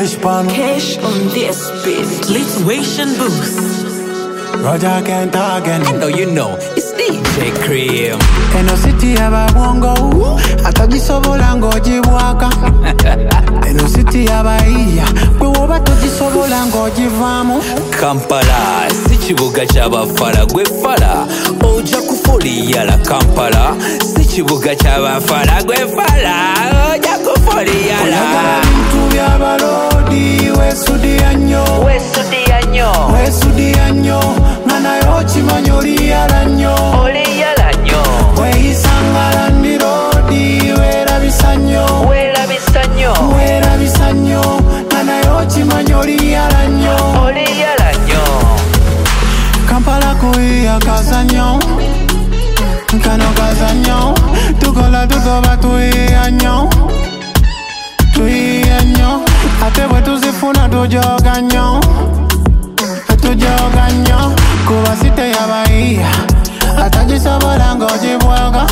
Cash pan. Cash on this beat. Lituation booth. Roger can't talk again. I know you know, it's DJ Cream. Eno city yaba bongo, atagisobola ng'ogibwaka. Eno city yaba iya, gwe woba togisobola ng'ogivaamu. Kampala, si kibuga ky'abafala, gwe fala ojja kufoliyala. Kampala, si kibuga ky'abafala, gwe fala ojja kufoliyala. Oyagala bintu by'abalodi, weesudiya nnyo. Weesudiya nnyo. Weesudiya nnyo, nga naye okimanyi oliyala nnyo. Oliyala nnyo. Weeyisanga Landi Road, weerabisa nnyo. Weerabisa nnyo. Weerabisa nnyo, nga naye okimanyi oliyala nnyo. Oliyala nnyo. Kampala kuyiya kazannyo, kano kazannyo, tukola tutoba tuyiya nnyo. Tuyiya nnyo, ate bwe tuzifuna tujoga nnyo. Tujoga nnyo, kuba site yabayiya, atagisobola ng'ogibwaga.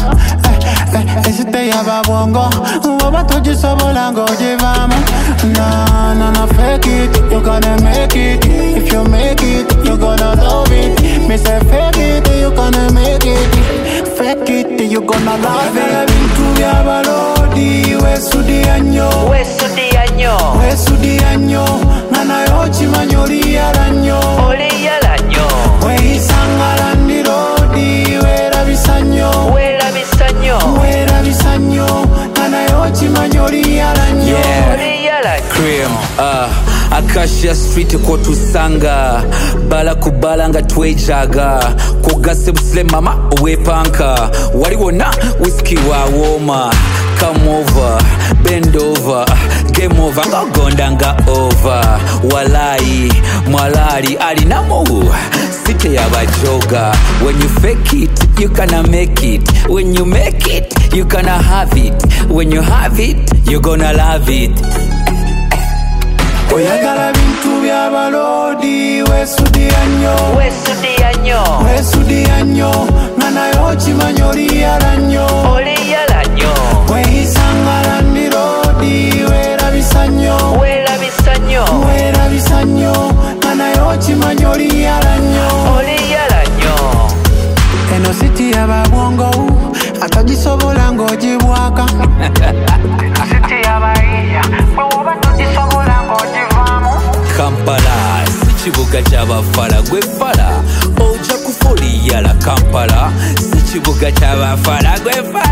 Esite yababwongo, woba togisobola ng'ogivaamu. No, fake it, you gonna make it. If you make it, you gonna love it. Me say fake it, you gonna make it. Fake it, you gonna love it. Bintu byabalodi, weesudiya nnyo. Weesudiya nnyo. Weesudiya nnyo, nga naye okimanyi oliyala nnyo. Oliyala nnyo. Weeyisanga Landi Road, weerabisa nnyo. Weerabisa nnyo. Weerabisa nnyo, nga naye okimanyi oliyala nnyo. Oliyala Cream. Acacia Street kwotusanga, bala kubala nga twejaga, kugase busile mama owepanka, wali wonna whisky wa woma. Come over, bend over, game over, ngogonda nga over. Walai, mwalali alinamu, site yabajoga. When you fake it, you gonna make it. When you make it, you gonna have it. When you have it, you gonna love it. Oyagala bintu byabalodi, weesudiya nnyo. Weesudiya nnyo. Weesudiya nnyo, nga naye okimanyi oliyala nnyo. Oliyala nnyo. Weeyisanga Landi Road, weerabisa nnyo. Weerabisa nnyo. Weerabisa nnyo, nga naye okimanyi oliyala nnyo. Oliyala nnyo. Eno city yababwongo, atagisobola ng'ogibwaka. City yabayiya, gwe woba togisobola ng'ogivaamu. Kampala, si kibuga ky'abafala, gwe fala ojja kufoliyala. Kampala, si kibuga ky'abafala, gwe fala